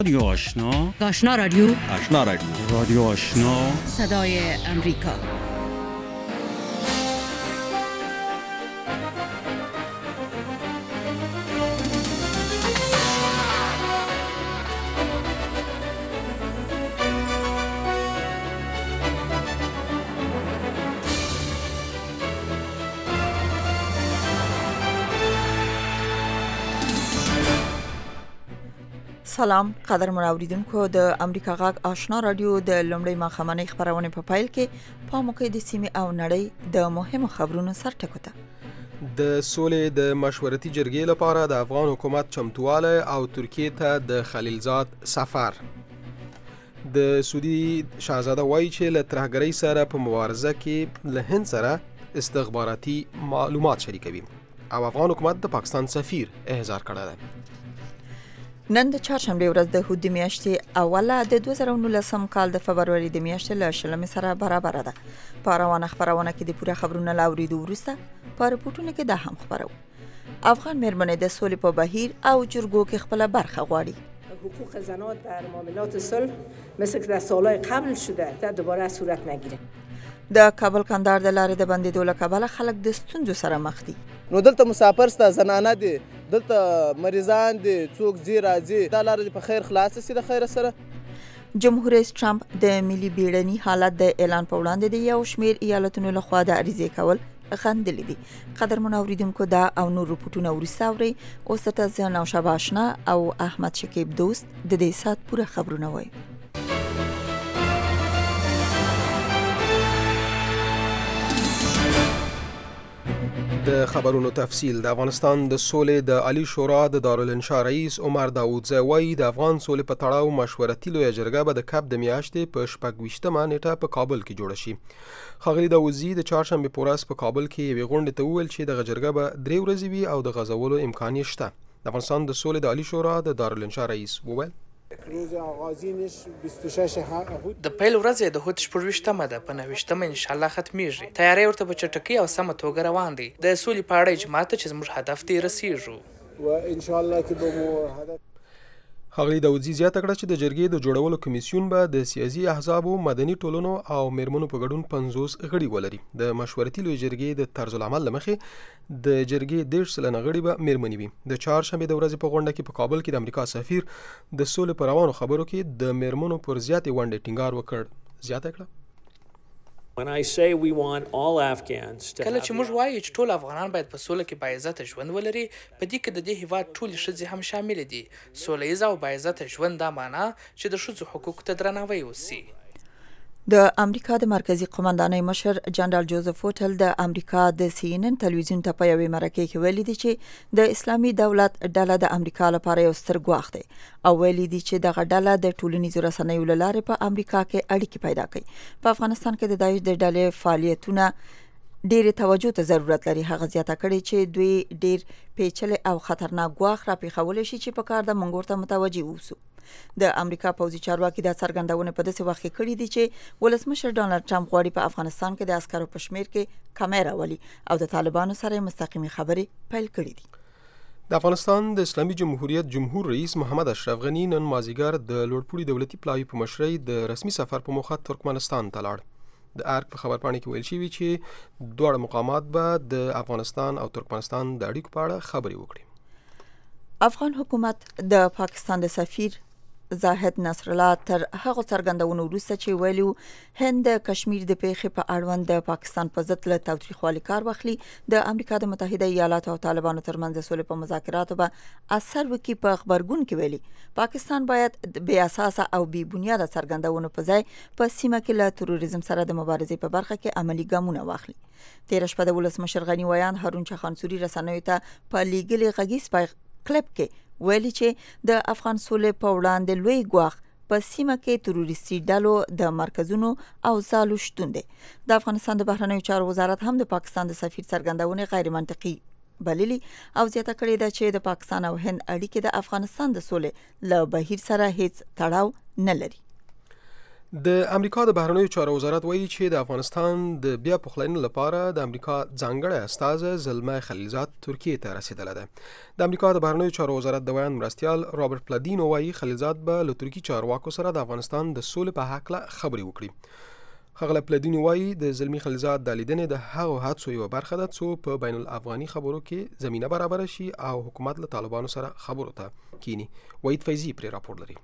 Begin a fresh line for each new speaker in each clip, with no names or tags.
رادیو آشنا،
آشنا رادیو،
آشنا رادیو،
رادیو آشنا،
صدای امریکا.
سلام قدرمن اوریدونکو د امریکا غږ آشنا رادیو د لومړی ماښامنۍ خبرونه په پایل کې په موقع د سیمې او نړۍ د مهمو خبرونو سر ټکوته.
د سولې د مشورتي جرګې لپاره د افغان حکومت چمتواله او ترکیه ته د خلیلزاد سفر. د سعودي شاهزاده وایي چې له ترهګرۍ سره په مبارزه کې له هند سره استخباراتي معلومات شریکوي او افغان حکومت د پاکستان سفیر احضار کړی دی.
نن د چهارشنبه ورځ د هود میاشتې اوله د 2019 کال د فبرवरी د میاشتې له شلمې سره برابر ده. په روانه خبرونه کې د پوره خبرونه لاوریدو وروسته په رپورټونو کې دا هم خبرو. افغان مېرمنې د سولې په بهیر او جرګو کې خپل برخه غواړي.
حقوق زنان در معاملات صلح مثل که در سالهای قبل شده تا دوباره صورت نگیره.
د کابل کندهار د لارې د بندیدو له کبله خلک د ستونزو سره مخ دي.
نو دلته مسافر ستا زنانه دي، دلته مریضان دي، څوک ځي راځي، دا لاره په خیر خلاص شي د خیر سره.
جمهور رئیس ټرمپ د ملي بیړني حالت د اعلان په وړاندې د یو شمېر ایالتونو لخوا د عریضې کول غندلې دي. قدرمن اوریدونکو دا او نور رپورټونه وروسته اورئ. اوس ته زه نوشابه آشنا او احمد شکیب دوست د دې سات پوره خبرونه وایو.
د خبرونو تفصیل. د افغانستان د سولې د عالی شورا د دارالانشا رئیس عمر داوودزی وایي د افغان سولې په تړاو مشورتي لویه جرګه به د کب د میاشتې په 26مه نیټه په کابل کې جوړه شي. ښاغلي داوودزی د چهارشنبه په ورځ په کابل کې یوې غونډې ته وویل چې دغه جرګه به 3 ورځې وي او د غځولو امکان یې شته. د افغانستان د سولې د عالی شورا د دارالانشا رئیس وویل
د پیل ورځ د هوت 28مه ده، په 29مه ان شاء الله ختميږي. تیاری ورته په چټکۍ او سمه توګه روان دي. د سولې په اړه اجماع ته چې زموږ هدف ته رسیږو
و ان شاء الله کې به هدف.
ښاغلي داوودزی زیاته کړه چې د جرګې د جوړولو کمیسیون به د سیاسي احزابو، مدني ټولنو او میرمنو په ګډون 50 غړي ولري. د مشورتي لویې جرګې د طرز العمل لمخې د جرګې 10 سلنه غړي به میرمنې وي. د چهارشنبه د ورځې په غونډه کې په کابل کې د امریکا سفیر د سولې پر روانو خبرو کې د میرمنو پر زیاتې ونډې ټینګار وکړ. زیاته کړه
کله چې موږ وایو چې ټول افغانان باید په سوله کې باعزته ژوند ولري، په دې کې د دې هیواد ټولې ښځې هم شامل دي. سوله ییز او باعزته ژوند دا معنا چې د ښځو حقوقو ته درناوی وشي.
د امریکا د مرکزی قومندانۍ مشر جنرال جوزف وټل د امریکا د CNN تلویزیون ته په یوې مرکه کې ویلي دي چې د اسلامي دولت ډله د امریکا لپاره یو ستر ګواښ دی او ویلي دي چې دغه ډله د ټولنیزو رسنیو له لارې په امریکا کې اړیکې پیدا کوي. په افغانستان کې د داعش د ډلې فعالیتونه ډېر توجه ته ضرورت لري. هغه زیاته کړې چې دوی ډېر پیچلي او خطرناک ګواښ راپېښولی شي چې په کار د موږ ورته متوجه اوسو. د امریکا پوځي چارواکي د څرګندونه په داسې وخت کې کړې دي چې ولسمشر ډانلډ ټرمپ غواړي په افغانستان کې د عسکرو په شمیر کې کمی راولي او د طالبانو سره مستقیمي خبرې پیل کړې دي.
د افغانستان د اسلامي جمهوریت جمهور رئیس محمد اشرف غنی نن مازیګر د لوړپوړي دولتي پلاوي په مشرۍ د رسمي سفر په موخه ترکمنستان ته لاړ. د ارګ په خبرپاڼه کې ویل شوی چې دواړه مقامات به د افغانستان او ترکمنستان د اړیکو په اړه خبرې وکړي.
افغان حکومت د پاکستان د سفیر زاهد نصر الله تر هغه څرګندونو وروسته چې ویلو هند د کشمیر د پیښې په اړوند د پاکستان په ضد له تاوتریخوالي کار واخلي، د امریکا د متحده ایالاتو او طالبانو ترمنځ د سولې په مذاکراتو به اثر وکړي. په خبرګون کې ویلي پاکستان باید بې اساسه او بې بنیاده څرګندونو په ځای په سیمه کې له تروریزم سره د مبارزې په برخه کې عملی ګامونه واخلي. تېره شپه د ولسمشر غني ویان هارون چخانسوري رسنیو ته په لیږلي غږیز کلیپ کې ویلي چې د افغان سولې په وړاندې لوی ګواښ په سیمه کې تروریستي ډلو د مرکزونو او ځالو شتون دی. د افغانستان د بهرنیو چارو وزارت هم د پاکستان د سفیر څرګندونې غیر منطقي بللي او زیاته کړې ده چې د پاکستان او هند اړیکې د افغانستان د سولې له بهیر سره هیڅ تړاو نه لري.
د امریکا د بهرنیو چارو وزارت وایي چې د افغانستان د بیا پخلاینې لپاره د امریکا ځانګړی استازی زلمه خلیلزاد ترکیې ته رسیدلی دی. د امریکا د بهرنیو چارو وزارت د بیان مرستیال رابرټ پلدینو وایي خلیلزاد به له ترکي چارواکو سره د افغانستان د سولې په هکله خبرې وکړي. ښاغلی پلدینو وایي د زلمي خلیلزاد د لیدنې د هغو هڅو یوه برخه ده څو په بین الافغاني خبرو کې زمینه برابره شي او حکومت له طالبانو سره خبرو ته کینی. وحید فیضي پرې راپور لري.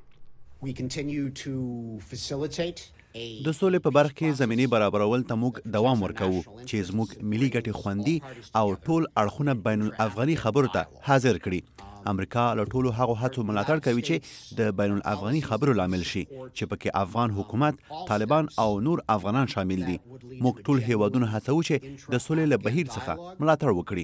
د سولې په برخه کې زمینه برابرول ته موږ دوام ورکوو چې زموږ ملي ګټې خوندي او ټول اړخونه بین الافغاني خبرو ته حاضر کړي. امریکا له ټولو هغو هڅو ملاتړ کوي چې د بین الافغاني خبرو لامل شي چې پکې افغان حکومت، طالبان او نور افغانان شامل دي. موږ ټول هیوادونه هڅوو چې د سولې له بهیر څخه ملاتړ وکړي.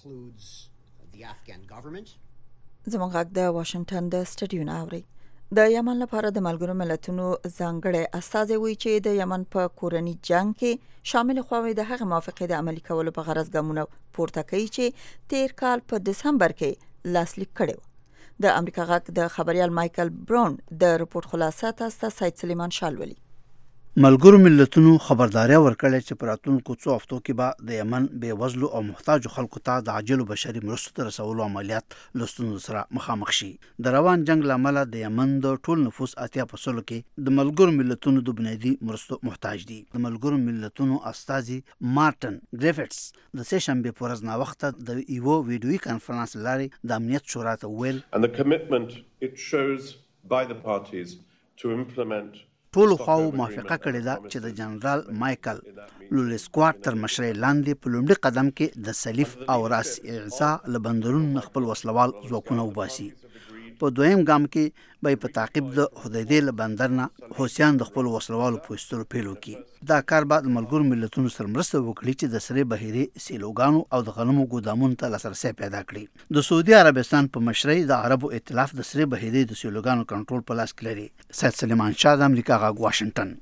زموږ غږ د واشنگټن د سټډیو نه اوري. د یمن لپاره د ملګرو ملتونو ځانګړی استازی وایي چې د یمن په کورني جنگ کې شامل خواوې د هغه موافقې د عملي کولو په غرض ګامونه پورته کوي چې تیر کال په دسمبر کې لاسلیک کړي و. د امریکا غږ د خبريال مایکل براون د رپورت خلاصه تاسو سید سلیمان شالولي.
ملګرو ملتونو خبرداري ورکړه چې په راتلونکو څو هفتو کې به د یمن بې وزلو او محتاجو خلکو ته د عاجل بشري مرستو ته رسولو عملیات له ستونزو سره مخامخ شي. د روان جنگ له امله د یمن د ټول نفوس 80% کې د ملګرو ملتونو د بنیادي مرستو محتاج دي. د ملګرو ملتونو استازي مارټن ګریفټس د سه شنبه په ورځ نا وخت د ایو ویډیوي کانفرنس لاري د امنیت شورا ته ویل
and the commitment it shows by the parties to implement
ټول خو موافقه کړې ده چې د جنرال مایکل لولسکواټ تر مشرۍ لاندې په لومړي قدم کې د سلیف او راس اغزا له بندرونو خپل وسلوال ځواکونه وباسي. په دویم ګام کې به په تعقیب د حدیدې له بندر نه حوثیان د خپل وسلوالو په ایستلو پیل وکړي. دا کار بعد ملګرو ملتونو سره مرسته وکړي چې د سرې بحیرې سیلوګانو او د غنمو ګودامونو ته لاسرسی پیدا کړي. د سعودي عربستان په مشرۍ د عربو ائتلاف د سرې بحیرې د سیلوګانو کنټرول په لاس کې لري. سید سلیمان شاه د امریکا غږ واشنگټن.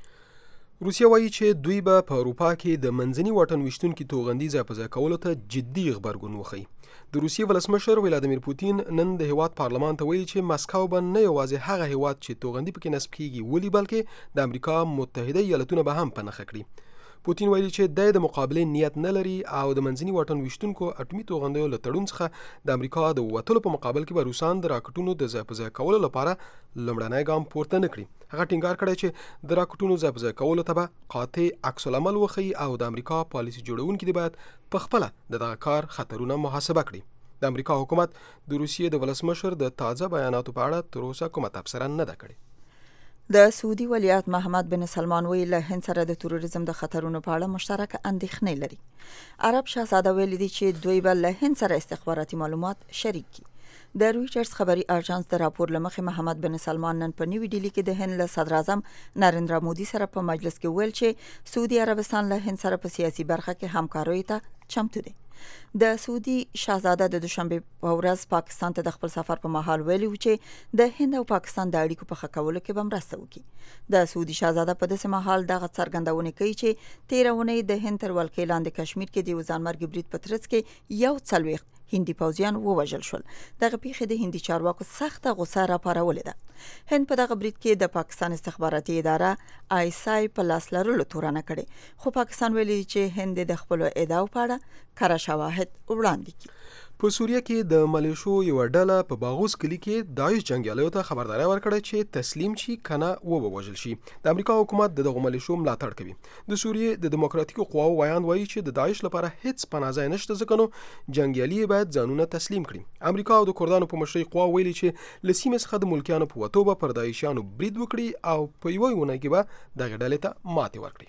روسیه وایي چې دوی به په اروپا کې د منځني واټن ویشتونکي توغندي ځای په ځای کولو ته جدي غبرګون وښيي. د روسیې ولسمشر ولادیمیر پوتین نن د هیواد پارلمان ته ویلي چې مسکو به نه یوازې هغه هیواد چې توغندي پکې نصب کیږي ولي بلکې د امریکا متحده ایالتونه به هم په نښه کړي. پوتین ویلي چې د مقابلې نیت نه لري او د منځني واټن ویشتونکو اټومي توغندیو له تړون څخه د امریکا د وتلو په مقابل کې به روسان د راکټونو د ځای په ځای کولو لپاره لومړنی ګام پورته نه کړي. هغه ټینګار کړی چې د راکټونو ځای په ځای کولو ته به قاطع عکس العمل وښيي او د امریکا پالیسي جوړونکي دې باید په خپله د دغه کار خطرونه محاسبه کړي. د امریکا حکومت د روسیې د ولسمشر د تازه بیاناتو په اړه تر اوسه کومه تبصره نه ده کړې.
د سعودي ولیعهد محمد بن سلمان ویل له هند سره د تروریزم د خطرونو په اړه مشترک اندېښنې لري. عرب شاهزاده ویلي دي چې دوی به له هند سره استخباراتي معلومات شریک کړي. د رویټرز خبري اژانس د راپور لمخې محمد بن سلمان نن په نیوی ډیلی کې د هند له صدر اعظم نریندرا مودي سره په مجلس کې ویل چې سعودي عربستان له هند سره په سیاسي برخه کې همکارۍ ته چمتو دی. د سعودي شاهزاده د دوشنبه په ورځ پاکستان ته د خپل سفر په مهال ویلي و چې د هند او پاکستان د اړیکو په ښه کولو کې به مرسته وکړي. د سعودي شاهزاده په داسې مهال دغه څرګندونه کوي چې تیر اونۍ د هند تر ولکې لاندې کشمیر کې د ځانمرګ برید په ترڅ کې یو څلوېښت هندي پوځیان ووژل شول. دغه پیښې د هندي چارواکو سخته غوسه راپارولې ده. هند په دغه برید کې د پاکستان استخباراتي اداره آیسای په لاس لرلو تورنه کړې، خو پاکستان ویلي چې هند د خپل ادعاو په اړه کره شواهد وړاندې کړي.
په سوریه کې د ملیشو یو ډله په باغوس کلی کې داعش جنگیالیو ته خبرداری ورکړه چې تسلیم شي کنه ووژل شي. د امریکا حکومت دغه ملیشو ملاتړ کوي. د سوریې د دیموکراتیکو قواو ویان وایي چې د داعش لپاره هیڅ پناه ځای نشته، ځکه نو جنگیالي باید ځانونه تسلیم کړي. امریکا او د کردانو په مشرۍ قوا ویلي چې له سیمې څخه د ملکیانو په وتو به پر داعشیانو برید وکړي او په یوه اونۍ کې به دغه ډلې ته ماتې ورکړي.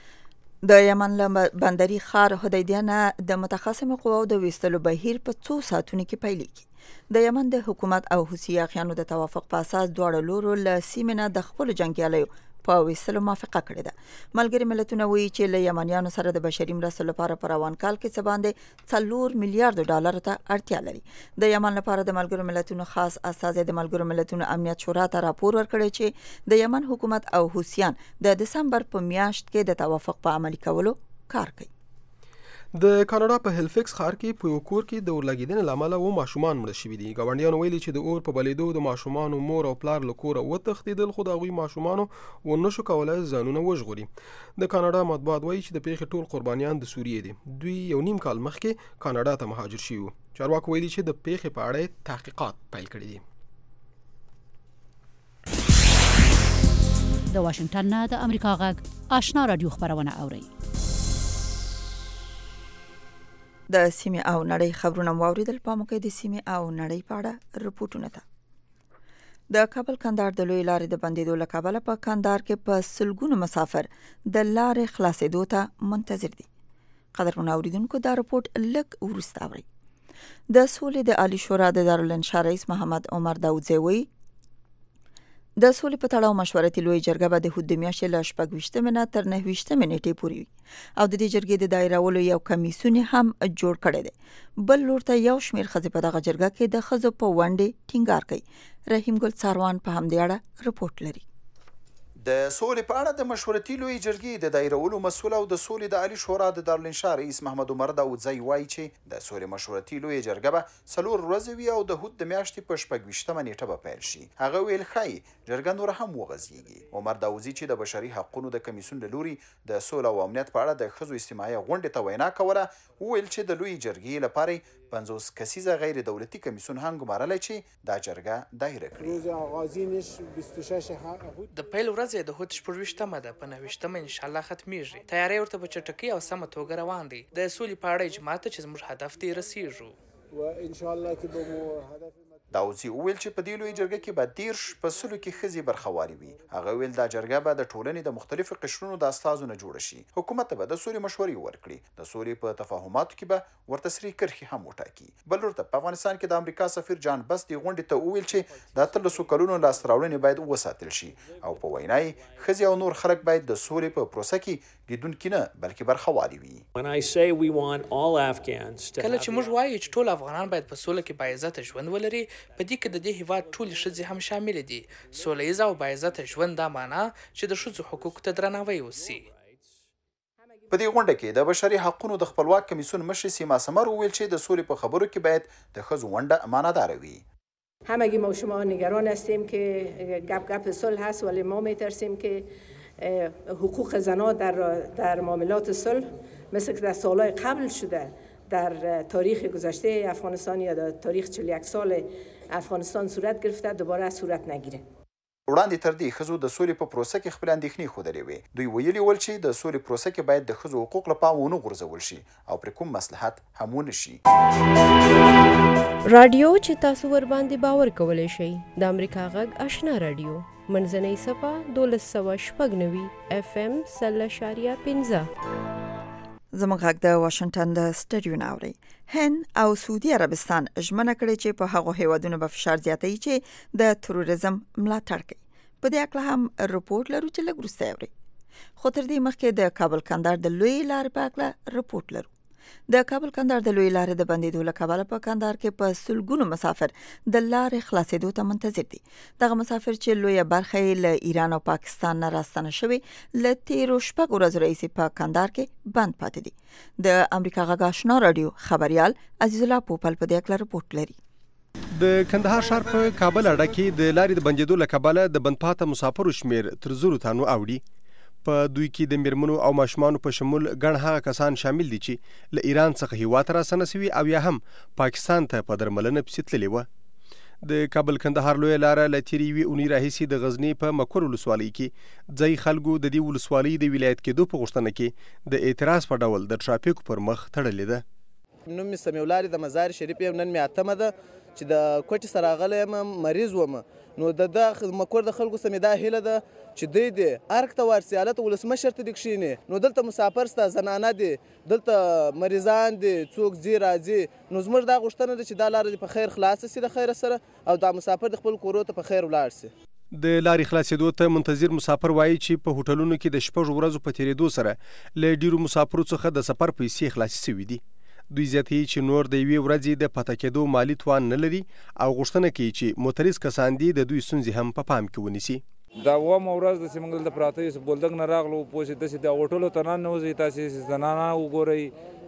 د یمن له بندري ښار حدیدیه نه د متخاصمو قواو د ویستلو بهیر په 2 ساعتونو کې پیلېږي. د یمن د حکومت او حوثي اخیانو د توافق په اساس دواړه لورو له سیمې نه د خپلو جنګیالیو په ویستلو موافقه کړې ده. ملګري ملتونه وایي چې له یمنیانو سره د بشري مرستو لپاره په روان کال کې څه باندې 4 میلیارډ ډالر ته اړتیا لري. د یمن لپاره د ملګرو ملتونو خاص استازی د ملګرو ملتونو امنیت شورا ته راپور ورکړی چې د یمن حکومت او حوثیان د دسمبر په میاشت کې د توافق په عملي کولو کار کوي.
د کاناډا په هیلفکس ښار کې په یو کور کې د اور لګېدنې له امله 7 ماشومان مړه شوي دي. ګاونډیانو ویلي چې د اور په بلېدو د ماشومانو مور او پلار له کوره وتښتېدل، خو د هغوی ماشومانو ونشو کولی ځانونه وژغوري. د کاناډا مطبوعات وایي چې د پیښې ټول قربانیان د سوریې دي. دوی 1.5 کال مخکې کاناډا ته مهاجر شوي وو. چارواکو ویلي چې د پیښې په اړه تحقیقات پیل کړي دي.
د واشنگټن نه د امریکا غږ آشنا رادیو خبرونه اوري.
د سیمې او نړۍ خبرونه واوریدل. په موقع د سیمې او نړۍ په اړه رپورټونه ده. د کابل کندهار د لوی لارې د بندیدو له کبله په کندهار کې په سلګونو مسافر د لارې خلاصېدو ته منتظر دي. قدرمن اوریدونکو دا رپورټ لږ وروسته اوري. د سولې د عالی شورا د دارالانشا رئیس محمد عمر داودزی وایي د سولې په تړاو مشورتي لوی جرګه به د هود میاشتې له 26 نه تر 29 نیټې پورې وي او د دې جرګې د دایرولو یو کمیسیون هم جوړ کړی دی. بل لور ته یو شمېر ښځې په دغه جرګه کې د ښځو په ونډې ټینګار کوي. رحیم ګل څاروان په همدې اړه رپورټ لري.
د سولې په اړه د مشورتي لوی جرګې د دایرولو مسؤل او د سولې د عالی شورا د دارالانشا رئیس محمد عمر داودزی وایي چې د سولې مشورتي لوی جرګه به 4 ورځې وي او د هود د میاشتې په 26 نیټه به پیل شي. هغه ویل ښایي جرګه نور هم وغځېږي. عمر داودزی چې د بشري حقوقو د کمیسیون له لوري د سولې او امنیت په اړه د ښځو اجتماعي غونډې ته وینا کوله، وویل چې د لوی جرګې لپاره 50 کسیزه غیر دولتي کمیسیون هم ګمارلی چې دا جرګه دایره کړي.
د پیل ورځ د هود 26 ده، په 29 ان شاء الله ختمیږي. تیاری ورته په چټکۍ او سمه توګه روان دي. د سولې په اړه اجماع ته چې زموږ هدف ته رسیږو
و ان شاء الله کې به هدف.
داودزی وویل چې په دې لوی جرګه کې به 10 په سلو کې ښځې برخوالي وي. هغه ویل دا جرګه به د ټولنې د مختلفو قشرونو د استازو نه جوړه شي. حکومت ته به د سولې مشورې ورکړي. د سولې په تفاهماتو کې به ورته سرې کرښې هم وټاکي. بل ورته په افغانستان کې د امریکا سفیر جان بس د غونډې ته وویل چې د 13 کلونو لاسته راوړنې باید وساتل شي او په وینا یې ښځې او نور خلک باید د سولې په پروسه کې لیدونکي نه بلکې برخوالي وي.
کله چې موږ وایو چې ټول افغانان باید په سوله کې باعزته ژوند ولري، په دې کې د دې هیواد ټولې ښځې هم شامل دي. سوله ییز او باعزته ژوند دا معنا چې د ښځو حقوقو ته درناوی وشي.
په دې غونډه کې د بشري حقوقو د خپلواک کمیسیون مشر سیما سمر وویل چې د سولې په خبرو کې باید د ښځو ونډه معنادار وي.
همگی ما شما نگران هستیم که گپ صلح هست، ولی ما میترسیم که حقوق زنان در معاملات صلح مثل که در سالهای قبل شده در تاریخ گذشته افغانستان یا در تاریخ 41 سال افغانستان صورت گرفته دوباره صورت نگیره.
وړاندې تر دې ښځو د سولې په پروسه کې خپل اندېښنې ښودلې وې. دوی ویلي ول چې د سولې پروسه کې باید د ښځو حقوق له پامه ونه غورځول شي او پر کوم مصلحت هم ونه شي.
رادیو چې تاسو ور باندې باور کولای شئ د امریکا غږ آشنا رادیو منځنۍ صفه 1296 FM 0.15.
زموږ غږ د واشنگټن د سټډیو ناوړي. هند او سعودي عربستان ژمنه کړې چې په هغو هیوادونو به فشار زیاتوي چې د تروریزم ملاتړ کوي. په دې اړه هم رپورټ لرو چې لږ وروسته اوري. خو تر دې مخکې د کابل کندهار د لوی لارې په اړه رپورټ لرو. د کابل کندهار د لوی لارې د بندیدو له کبله په کندهار کې په سلګونو مسافر د لارې خلاصېدو ته منتظر دي. دغه مسافر چې لویه برخه یې له ایران او پاکستان نه راستنه شوي له تیرو 6 ورځو راهیسې په کندهار کې بند پاتې دي. د امریکا غږ آشنا رادیو خبريال عزیز الله پوپل په دې اړه رپورټ لري.
د کندهار ښار په کابل اړه کې د لارې د بندیدو له کبله د بند پاته مسافرو شمیر تر 0 تنو اوړي. په دوی کې د میرمنو او ماشومانو په شمول ګڼ هغه کسان شامل دي چې له ایران څخه هیواد ته راستنه شوي او یا هم پاکستان ته په درملنه پسې تللي وه. د کابل کندهار لویه لاره له تېرې یوې اونۍ راهیسې د غزني په مکور ولسوالۍ کې ځایي خلکو د دې ولسوالۍ د ولایت کېدو په غوښتنه کې د اعتراض په ډول د ټرافیکو پر مخ تړلې ده.
نوم مې سمیع الله د مزار شریف یم. نن مې 8مه ده چې د کوټې سره راغلی یم، مریض وم. نو د مکور د خلکو سمې دا هیله ده چې دوی دې ارګ ته ورسي، هلته ولسمشر ته دې کښېني. نو دلته مسافر سته، زنانه دي، دلته مریضان دي، څوک ځي راځي. نو زموږ دا غوښتنه ده چې دا لاره دې په خیر خلاصه سي د خیره سره او دا مسافر د خپل کورو ته په خیر ولاړ سي.
د لارې خلاصېدو ته منتظر مسافر وایي چې په هوټلونو کې د 6 ورځو په تېرېدو سره له ډیرو مسافرو څخه د سفر پیسې خلاصې شوي دي. دوی زیاتوي چې نور د یوې ورځې د پاتې کېدو مالي توان نه لري او غوښتنه کوي چې معترض کسان دي د دوی ستونزې هم په پام کې ونیسي.
دا اومه ورځ داسې موږ دلته پراته یو بولدک نه راغلو، پوه شئ داسې د هوټلو ته ننوځئ، تاسې زنانه وګورئ،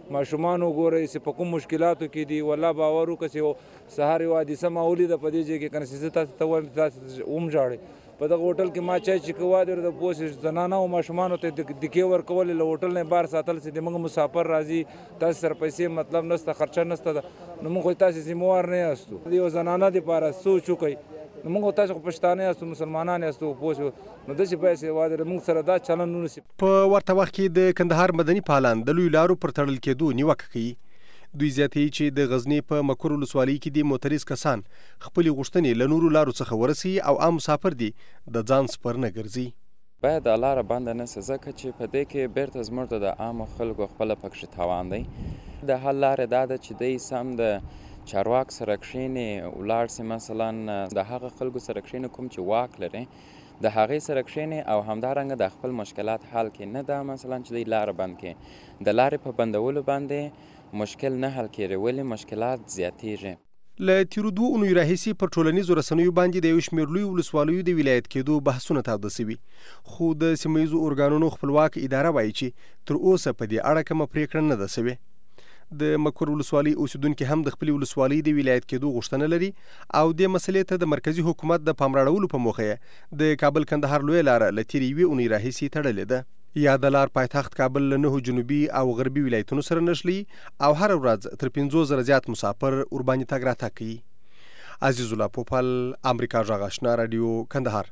ماشومان وګورئ چې په کوم مشکلاتو کې دي والله باور وکړه چې سهار یو حادثه ما ولیده په دې ځای کې کنه چې زه تاسو ته وایم تاسو ومژاړئ په دغه هوټل کې ما چای چې کوه د پوس زنانه او ماشومانو ته دکې ورکولې له هوټل نه بار ساتل چې موږ مسافر راځي تاسو سره پیسې مطلب نشته خرچه نشته نو موږ تاسو ذمہوار نه یاستو یو زنانه لپاره سوچ وکړئ نو موږ تاسو پښتانه یاستو مسلمانان یاستو پوس نو داسې پیسې واده موږ سره دا چلن ونیسي.
په ورته وخت کې د کندهار مدني پالان د لوی لارو پر تړل کېدو نیوکه کوي. دوی زیاتوي چې د غزنی په مکر ولسوالۍ کې د موتریز کسان خپلې غوښتنې له نورو لارو څخه ورسي او عام مسافر دي د ځان سپر نه ګرځي.
باید دا لاره بنده نه سي ځکه چې په دې کې بیرته زموږ د عامو خلکو خپله پکښې تاوان دی. د حل لارې دا ده چې دی سم د چارواک سره کښېني ولاړ سي مثلا د هغه خلکو سره کښېني کوم چې واک لري د هغې سره کښېني او همدارنګه د خپل مشکلات حل کړي نه دا مثلا چې دی لاره بند کړي. د لارې په بندولو باندې مشکل نه حل کېږي ولې مشکلات زیاتېږي.
له تیرو 2 اونیو راهیسې پر ټولنیزو رسنیو باندې د یو شمېر لویو ولسوالیو د ولایت کېدو بحثونه تاوده سوي خو د سیمه ییزو ارګانونو خپلواک اداره وایي چې تر اوسه په دې اړه کومه پرېکړه نه ده سوې. د مکر ولسوالۍ اوسیدونکي هم د خپلې ولسوالۍ د ولایت کېدو غوښتنه لري او دې مسلې ته د مرکزي حکومت د پام راړولو په موخه یې د کابل کندهار لویه لاره له تېرې 1 اونۍ راهیسې تړلې ده. یا د لار پایتخت کابل له 9 جنوبي او غربي ولایتونو سره نښلي او هر ورځ تر 50,000 زیات مسافر ورباندې تګ راتګ کوي. عزیز الله پوپل، امریکا غږ آشنا رادیو، کندهار.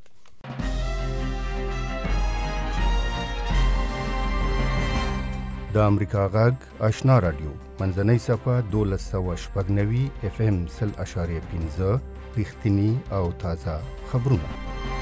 د امریکا غږ آشنا رادیو منځنۍ صفحه 1290 FM 0.15 رښتینی او تازه خبرونه.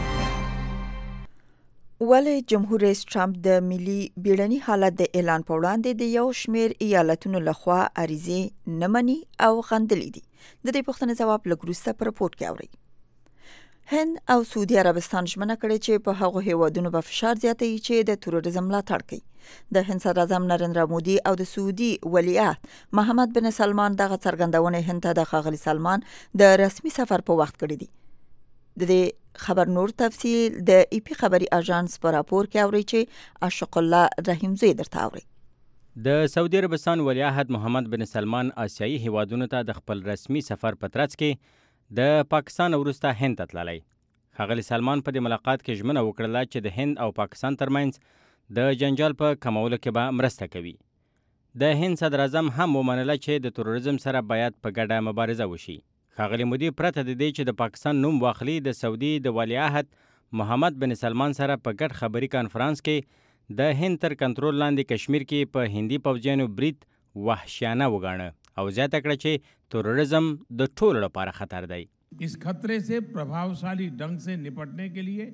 ولې جمهور رئیس ټرمپ د ملي بیړني حالت د اعلان په وړاندې د یو شمېر ایالتونو لخوا عریضې نه مني او غندلې دي؟ د دې پوښتنې ځواب لږ وروسته په رپورټ کې اورئ. هند او سعودي عربستان ژمنه کړې چې په هغو هیوادونو به فشار زیاتوي چې د تروریزم ملاتړ کوي. د هند صدر اعظم نریندرا مودي او د سعودي ولیعهد محمد بن سلمان دغه څرګندونې هند ته د ښاغلي سلمان د رسمي سفر په وخت کړې دي. د دې خبر نور تفصیل د ایپی خبري اژانس په راپور کې اوري چې اشق الله رحیم زوی درته اوري.
د سعودي عربستان ولیعهد محمد بن سلمان آسیایي هیوادونو ته د خپل رسمي سفر په ترڅ کې د پاکستان وروسته هند ته تللی. ښاغلي سلمان په دې ملاقات کې ژمنه وکړله چې د هند او پاکستان ترمنځ د جنجال په کمولو کې به مرسته کوي. د هند صدر اعظم هم ومنله چې د تروریزم سره باید په ګډه مبارزه وشي. ښاغلي مودي پرته د دې چې د پاکستان نوم واخلي د سعودي د ولیعهد محمد بن سلمان سره په ګډ خبري کانفرانس کې د هند تر کنټرول لاندې کشمیر کې په هندي پوځیانو برید وحشیانه وګاڼه او زیاته کړه چې تروریزم د ټولو لپاره خطر دی.
اس خطرے سے प्रभावशाली ढंग से निपटने के लिए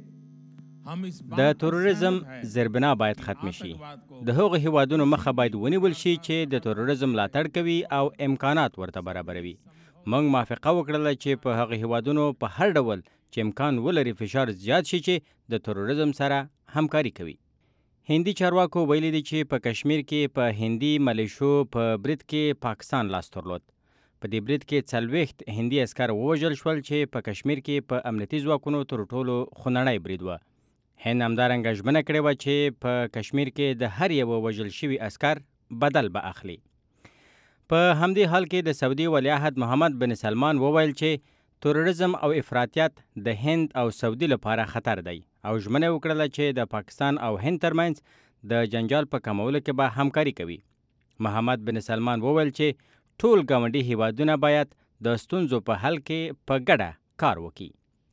د تروریزم زربنا باید ختم شي. د هغو هیوادونو مخه باید ونیول شي چې د تروریزم ملاتړ کوي او امکانات ورته برابروي. موږ موافقه وکړله چې په هغه هیوادونو په هر ډول چې امکان ولري فشار زیات شي چې د تروریزم سره همکاري کوي. هندي چارواکو ویلي دي چې په کشمیر کې په هندي ملیشو په برید کې پاکستان لاس درلود. په دې برید کې 40 هندي عسکر ووژل شول چې په کشمیر کې په امنیتي ځواکونو تر ټولو خونړی برید و. هند همدارنګه ژمنه کړې وه چې په کشمیر کې د هر یوه وژل شوي عسکر بدل به اخلي. په همدې حال کې د سعودي ولیعهد محمد بن سلمان وویل چې تروریزم او افراطیت د هند او سعودي لپاره خطر دی او ژمنه وکړله چې د پاکستان او هند ترمنځ د جنجال په کمولو کې به همکاري کوي. محمد بن سلمان وویل چې ټول ګاونډي هیوادونه باید د ستونزو په حل کې په ګډه کار وکړي.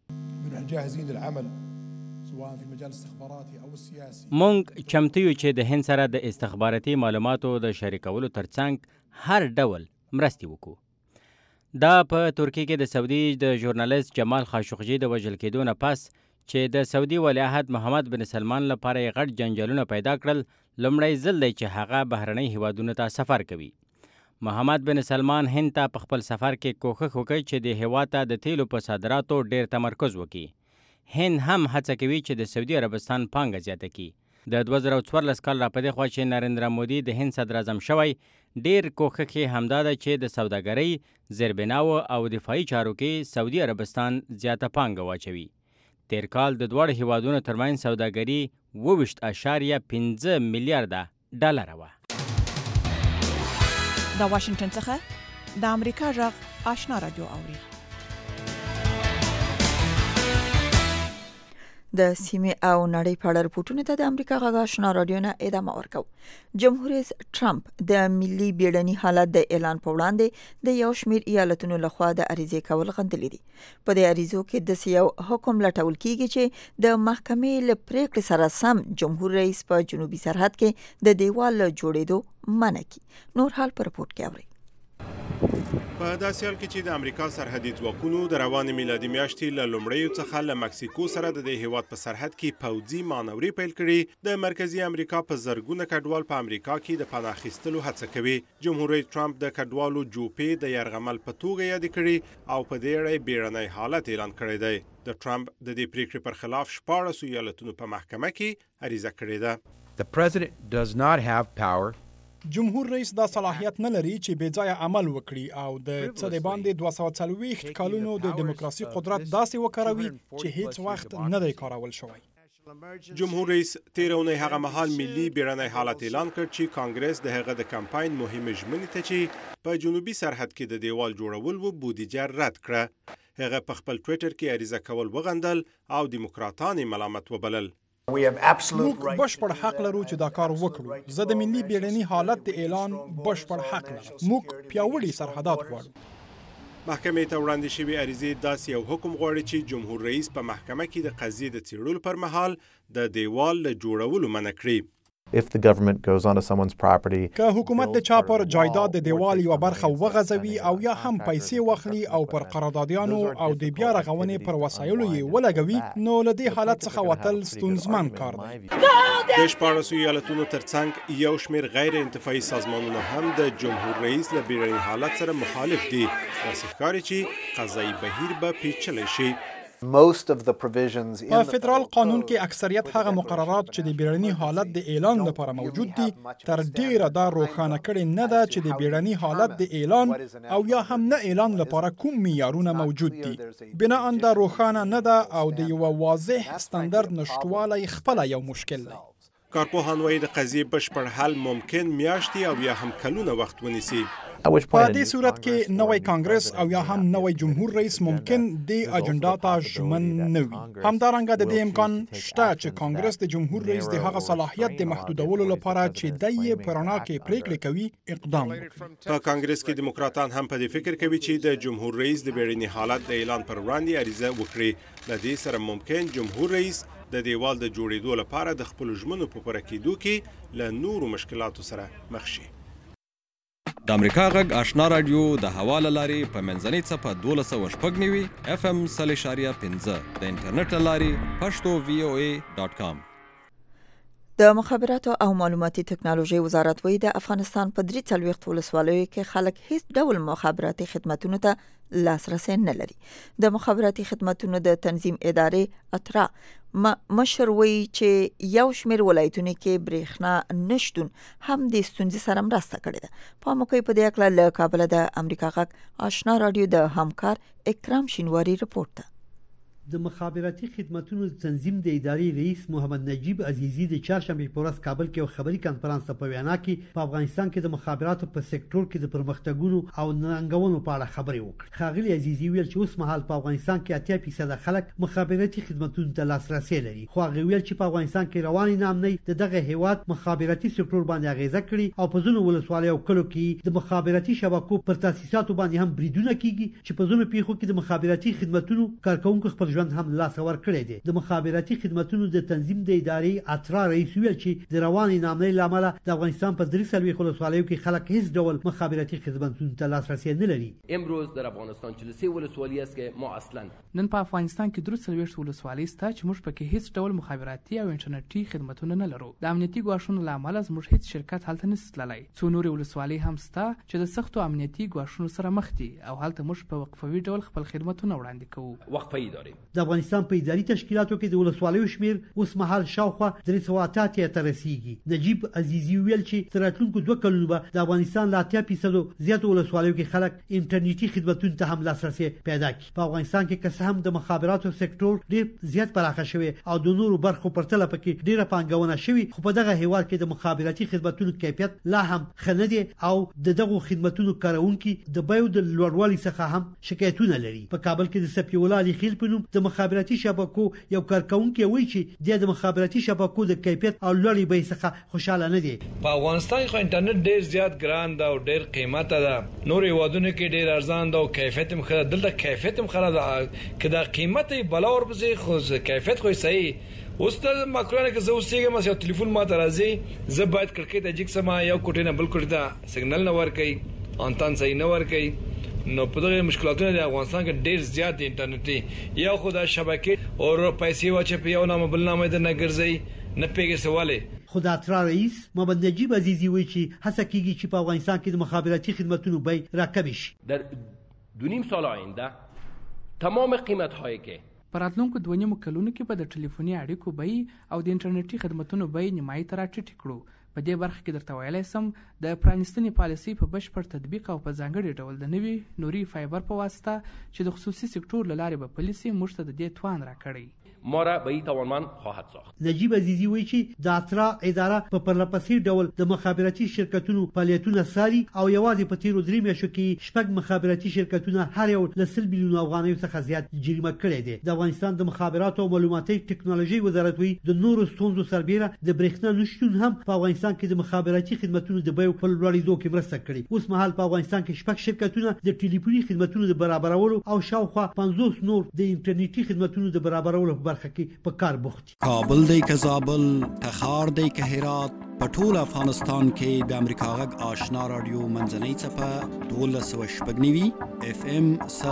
مونږ چمتو یو چې د هند سره د استخباراتي معلوماتو د شریکولو ترڅنګ هر ډول مرستې وکړو. دا په ترکیه کې د سعودي د ژورنالیست جمال خاشقجي د وژل کېدو نه پس چې د سعودي ولیعهد محمد بن سلمان لپاره یې غټ جنجالونه پیدا کړل، لومړی ځل دی چې هغه بهرنۍ هیوادونو ته سفر کوي. محمد بن سلمان هند ته په خپل سفر کې کوښښ وکړي چې د هیواد ته د تیلو په صادراتو ډیر تمرکز وکړي. هند هم هڅه کوي چې د سعودي عربستان پانګه زیاته کړي. د 2014 کال را پدې خوا چې نریندرا مودي د هند صدر اعظم شوی، ډیر کوښښ یې همدا ده چې د سوداګرۍ، زیربناو او دفاعي چارو کې سعودي عربستان زیاته پانګه واچوي. تیر کال د دواړو هیوادونو ترمنځ سوداګري 22.5 میلیارډه ډالر وه.
د واشنگټن څخه د امریکا غږ آشنا رادیو اوري.
د سیمې او نړۍ په اړه رپورټونه ته د امریکا غږ آشنا رادیو نه ادامه ورکو. جمهور رئیس ټرمپ د ملي بیړني حالت د اعلان په وړاندې د یو شمېر ایالتونو لخوا د عریضې کول غندلې دي. په دې عریضو کې د یو حکم لټول کیږي چې د محکمې له پریکړې سره سم جمهور رئیس په جنوبي سرحد کې د دیوال جوړېدو منع کړي. نور حال په رپورت کې اورئ.
په داسې حال کې چې د امریکا سرحدي ځواکونو د روانې میلادي میاشتې له لومړیو څخه له مکسیکو سره د دې هیواد په سرحد کې پوځي مانورې پیل کړي، د مرکزی امریکا په زرګونه کډوال په امریکا کې د پناه اخیستلو هڅه کوي. جمهور رئیس ټرمپ د کډوالو جوپې د یرغمل په توګه یاد کړي او په دې اړه بیړنی حالت اعلان کړی دی. د ټرمپ د دې پریکړې پر خلاف 14 ایالتونو په محکمه کې عریضه کړې ده.
The president does not have power.
جمهور رئیس دا صلاحیت نه لري چې بې ځایه عمل وکړي او د څه د باندې 240 کلونو د دیموکراسي قدرت داسې وکاروي چې هیڅ وخت نه دی کارول شوی.
جمهور رئیس تیر اونۍ هغه مهال ملي بیړنی حالت اعلان کړ چې کانګرس د هغه د کمپاین مهمه ژمنې ته چې په جنوبي سرحد کې د دیوال جوړول و بودیجه رد کړه. هغه په خپل ټویټر کې عریضه کول وغندل او دیموکراتان ملامت وبلل.
موږ بشپړ حق لرو چې دا کار وکړو. زه د ملي بیړني حالت د اعلان بشپړ حق لرم. موږ پیاوړي سرحدات غواړو.
محکمې ته وړاندې شوی عریضې داسې یو حکم غواړي چې جمهور رئیس په محکمه کې د قضیې د څېړلو پر مهال د دیوال له جوړولو منع کړي.
If the government goes onto someone's property,
که حکومت د چا پر جایداد د دیوال یو برخه وغځوي او یا هم پیسې واخلي او پر قراردادیانو او د بیا رغونې پر وسایلو یې ولګوي، نو له دې حالت څخه وتل ستونزمن کار دی.
د 14 ایالتونو ترڅنګ یو شمېر غیر انتفاعي سازمانونه هم د جمهور رئیس له بیړني حالت سره مخالف دي. داسې ښکاري چې قضایي بهیر به پیچلی شي.
په فدرال قانون کې اکثریت هغه مقررات چې د بیړني حالت د اعلان لپاره موجود دي تر ډیره دا روښانه کړي نه ده چې د بیړني حالت د اعلان او یا هم نه اعلان لپاره کوم معیارونه موجود دي. بنا دا روښانه نه ده او د یو واضح ستاندرد نشټوالی خپله یو مشکل دی.
کارپوهان وایي د قضیې بشپړ حل ممکن میاشتې او یا هم کلونه وخت ونیسي.
په دې صورت کې نوی کانګرس او یا هم نوی جمهور رئیس ممکن د اجنډا ته ژمن نه وي. همدارنګه د دې امکان شته چې کانګرس د جمهور رئیس د هغه صلاحیت د محدودولو لپاره چې د یې په رڼا کې پریکړې کوي اقدام وکړي.
په کانګرس کې دیموکراتان هم په دې فکر کوي چې د جمهور رئیس د بیړني حالت د اعلان پر وړاندې عریضه وکړي. له دې سره ممکن جمهور رئیس د دیوال د جوړېدو لپاره د خپل ژمنو په پوره کېدو کې له نورو مشکلاتو سره مخ شي.
د امریکا غږ آشنا رادیو د هوا له لارې په منځنۍ څپه 1290 FM 0.5 د انټرنیټ له لارې پښتو voa.com.
د مخابراتو او معلوماتي ټکنالوژي وزارت وایي د افغانستان په 43 ولسوالیو کې خلک هیڅ ډول مخابراتي خدماتو ته لاسرسي نه لري. د مخابراتي خدماتو د تنظیم ادارې اترا مشر وایي چې یو شمېر ولایتونو کې برېښنا نشتون هم د ستونزې سره مرسته کړې ده. په موقع په دې اړه له کابل د امریکا غږ آشنا رادیو د همکار اکرام شینواری رپورت ده.
د مخابراتي خدماتو تنظیم د ادارې رئیس محمد نجیب عزیزی د چهارشنبه په ورځ کابل کې یو خبري کانفرنس په وینا کې په افغانستان کې د مخابراتو په سکتور کې د پرمختګونو او ننګونو په اړه خبري وکړه. ښاغلي عزیزی ویل چې اوس مهال په افغانستان کې 80% خلک مخابراتي خدماتو ته لاسرسي لري. خو هغه ویل چې په افغانستان کې رواني نامنۍ د دغه هیواد مخابراتي سکتور باندې اغیزه کړي او په ځینو ولسوالیو کلو کې د مخابراتي شبکو پر تاسیساتو باندې هم بریدونه کیږي چې په ځینو پیښو کې د مخابراتي خدماتو کارکونکو خپل ژوند هم لاس ور کړی دی. د مخابراتي خدماتو د تنظیم د ادارې اترا رئیس ویل چې د رواني نامنۍ لامل د افغانستان په 43 ولسوالیو کې خلک هیڅ ډول مخابراتي خدماتو ته لاسرسي نه لري.
امروز در افغانستان 43 ولسوالی است که ما اصلا
نن په افغانستان کې 43 ولسوالۍ شته چې موږ پکې هیڅ ډول مخابراتي او انټرنیټي خدماتونه نه لرو. د امنیتي ګواښونو لامل زموږ هیڅ شرکت هلته نشي تللی. څو نورې ولسوالۍ هم شته چې د سختو امنیتي ګواښونو سره مخ دي او هلته موږ په وقفوي ډول خپل خدماتونه وړاندې کوو.
وقفه ای داریم.
د افغانستان په اداري تشکیلاتو کې د ولسوالیو شمیر اوس مهال شاوخوا 380 ته رسیږي. نجیب عزیزي ویل چې تر راتلونکو 2 کلونو به د افغانستان له 80% زیاتو ولسوالیو کې خلک انټرنیټي خدماتونو ته هم لاسرسي پیدا کړي. په افغانستان کې که هم د مخابراتو سکتور ډېر زیات پراخه شوی او د نورو برخو پرتله پکې ډېره پانګونه شوی، خو په دغه هیواد کې د مخابراتي خدماتونو کیفیت لا هم ښه نه دی او دغه خدماتونو کارونکي د بیو د لوړوالي څخه هم شکایتونه لري. په کابل کې د سپي الله علي خیل په نوم د مخابراتي شبکو یو کارکونکي وایي چې د مخابراتي شبکو د کیفیت او لوړې بیې څخه خوشاله نه دي.
په افغانستان کې انټرنیټ ډېر زیات ګران ده او ډېر قیمته ده. نور هیوادونو کې ډېر ارزان ده او کیفیت هم ښه ده. دلته کیفیت هم خراب ده. که دا قیمت یې بلا ورپسې خو کیفیت خو صحیح. اوس ته ماکرونه کې زه اوسېږم، یو ټلیفون ماته راځي، زه باید کړکۍ ته جګ سم، یو کوټې نه بل کوټې ته سیګنل نه ورکوي، انتن صحیح نه ورکوي. نو په دغه مشکلاتونه د افغانستان کې ډېر زیات دي. انټرنیټي یا خو دا شبکې او پیسې واچې په یو نامه بل نامه د نه ګرځي، نه پیږي سواله.
خو د اترا رئیس محمد نجیب عزیزي وایي چې هڅه کیږي چې په افغانستان کې د مخابراتي خدماتونو بیې راکمې شي.
در 2.5 سال آینده تمام قیمت‌هایی که
په راتلونکو 2.5 کلونو کې به د ټلیفوني اړیکو بیې او د انټرنیټي خدماتونو بیې نیمایي ته راټیټې کړو. په دې برخه کې درته ویلی سم د پرانیستنې پالیسۍ په بشپړ تطبیق او په ځانګړي ډول د نوي نوري فایبر په واسطه چې د خصوصي سکتور له لارې به پلي سي، موږ ته د دې توان راکړی.
ما را به این توانمند خواهد ساخت.
نجیب عزیزي وایي چې د اترا اداره په پرلپسې ډول د مخابراتي شرکتونو فعالیتونه څاري او یوازې په تیرو 3 میاشتو کې 6 مخابراتي شرکتونه هر یو له 100 میلیون افغانیو څخه زیات جریمه کړي دي. د افغانستان د مخابراتو او معلوماتي ټکنالوژي وزارت وایي د نورو ستونزو سربېره د برېښنا نشتون هم په افغانستان کې د مخابراتي خدماتونو د بیو په لوړېدو کې مرسته کړې. اوس مهال په افغانستان کې 6 شرکتونه د ټلیفوني خدماتونو د برابرولو او شاوخوا 50 نور د انټرنیټي خدماتونو د برابرولو په برخه کې په کار بوخت.
کابل دی که زابل، تخار دی که هرات، په ټول افغانستان کې د امریکا غږ آشنا رادیو منځنۍ څپه 1290 FM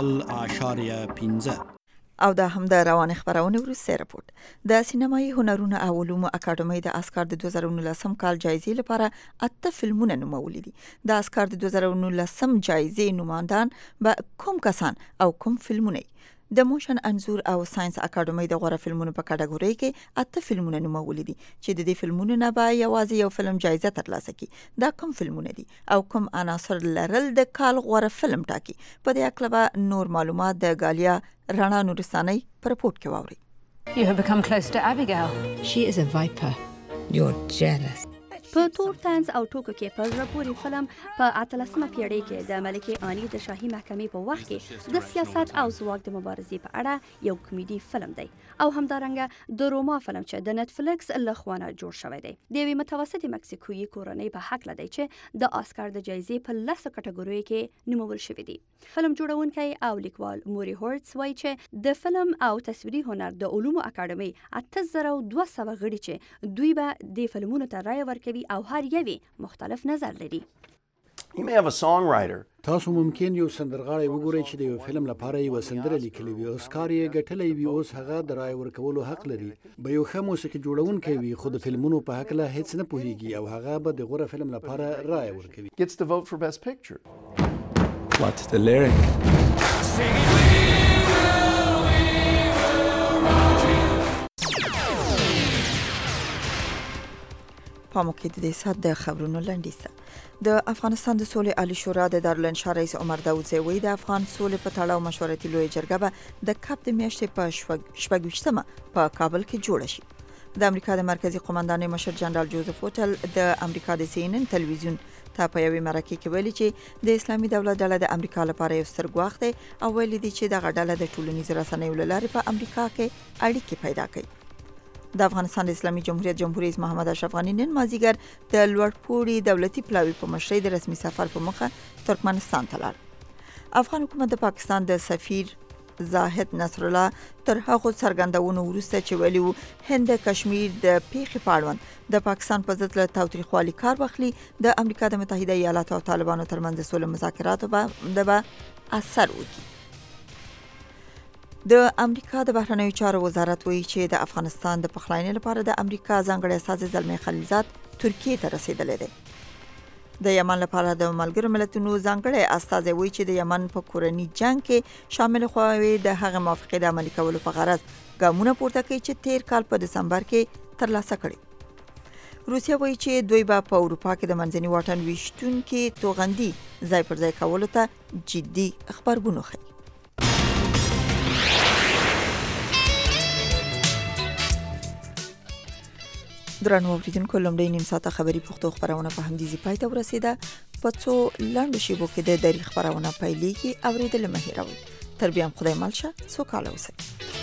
0.15
او دا هم د روان خبرونه وروسته راپورټ. د سینمایي هنرونو او علومو اکاډمۍ د اسکار د 2019 کال جایزې لپاره 8 فلمونه نومولي دي. د اسکار د 2019 جایزې نوماندان به کوم کسان او کوم فلمونه؟ د موشن انځور او ساينس اکاډمۍ د غوره فلمونو په کټګوري کې 8 فلمونه نومولي دي چې د دې فلمونو نه به یوازې یو فلم جایزه ترلاسه کړي. دا کوم فلمونه دي او کوم عناصر لرل د کال غوره فلم ټاکي؟ په دې اړه به نور معلومات د غالیا رانا نورستاني په رپورت کې واوري.
You have become close to Abigail.
She is a viper. You're jealous.
په تور طنز او ټوکو کې په رپوري فلم په 18مه پیړۍ کې د ملکه آنی د شاهي محکمې په وخت کې د سیاست او ځواک د مبارزې په اړه یو کمیډي فلم دی او همدارنګه د روما فلم چې د نتفلکس له خوا جوړ شوی دی. د یوې متوسطې مکسیکویي کورنۍ په حق لدی چې د آسکار د جایزې په 10 کټګوریو کې نومول شوی دی. فلم جوړونکی او لیکوال موري هورتس وایي چې د فلم او تصویري هنر د علومو اکاډمۍ 8200 غړي چې دوی به د فلمونو ته رائے ورکوي او هر یوی مختلف نظر لري.
You may have a songwriter.
تاسو ممکن یو سندرغاړی وګورئ چې د یو فلم لپاره یو سندره لیکلې وي، اسکار یې ګټلی وي، اوس هغه د رائے ورکولو حق لري. به یو ښه موسیقي جوړونکی وي خو د فلمونو په هکله هیڅ نه پوهیږي او هغه به د غوره فلم لپاره رائے ورکوي.
Gets to vote for best picture.
What's the lyric?
پاموکې د دې سات د خبرونو لنډیسه. د افغانستان د سولې عالی شورا د دارالانشا رئیس عمر داوودزی وایي د افغان سولې په تړاو مشورتي لویه جرګه به د کاپ د میاشتې په 28مه په کابل کې جوړه شي. د امریکا د مرکزی قومندانۍ مشر جنرال جوزف وټل د امریکا د CNN تلویزیون ته په یوې مرکه کې ویلي چې د اسلامي دولت ډله د امریکا لپاره یو ستر ګواښ دی او ویلي دي چې دغه ډله د ټولنیزو رسنیو له لارې په امریکا کې اړیکې پیدا کوي. د افغانستان د اسلامي جمهوریت جمهور رئیس محمد اشرف غنی نن مازیګر د لوړپوړي دولتي پلاوي په مشرۍ د رسمي سفر په مخه ترکمنستان ته لاړ. افغان حکومت د پاکستان د سفیر زاهد نصر الله تر هغه څرګندونو وروسته چې ویلي هند کشمیر د پیښې په اړوند د پاکستان په ضد له تاوتریخوالي کار واخلي د امریکا د متحده ایالاتو او طالبانو ترمنځ د سولې مذاکراتو به اثر وکړي. د امریکا د بهرنیو چارو وزارت وایي چې د افغانستان د پخلاینې لپاره د امریکا ځانګړی استازی زلمی خلیلزاد ترکیه ته رسیدلی دی. د یمن لپاره د ملګرو ملتونو ځانګړی استازی وایي چې د یمن په کورنی جنگ کې شامل خواوې د هغه موافقې د عملي کولو په غرض ګامونه پورته کوي چې تیر کال په دسمبر کې ترلاسه کړي. روسیا وایي چې دوی به په اروپا کې د منځني واټن ویشتونکو توغندي ځای پر ځای کولو ته جدي خبرګون وښيي. درنو اوریدونکو، لومړی نیم ساعته خبري پښتو خبرونه په همدې ځای پای ته ورسیده. په څو لنډو شیبو کې د دری خبرونه پیلېږي. اوریدل مه هېروئ. تر بیا هم خدای مل شه. سوکاله اوسئ.